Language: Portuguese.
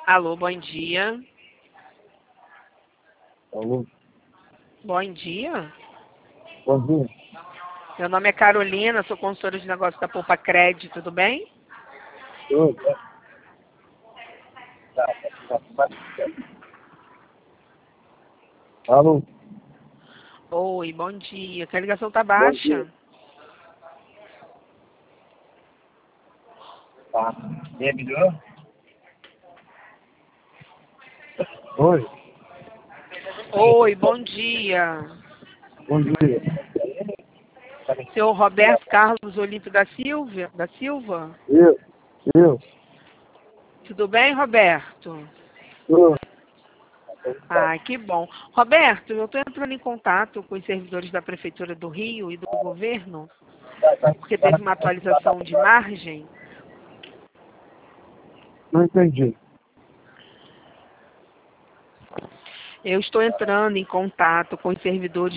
Alô, bom dia. Alô, Bom dia. bom dia. Meu nome é Carolina, sou consultora de negócios da Poupa Cred, tudo bem? Oi, Alô, Oi, bom dia. Que a ligação tá bom dia. baixa. Tá. É melhor? Oi, Oi, bom dia. bom dia. Senhor Roberto Carlos Olímpio da Silva? Eu, Tudo bem, Roberto? tô. Ah, que bom. Roberto, eu estou entrando em contato com os servidores da Prefeitura do Rio e do governo, porque teve uma atualização de margem. Não entendi. Eu estou entrando em contato com os servidores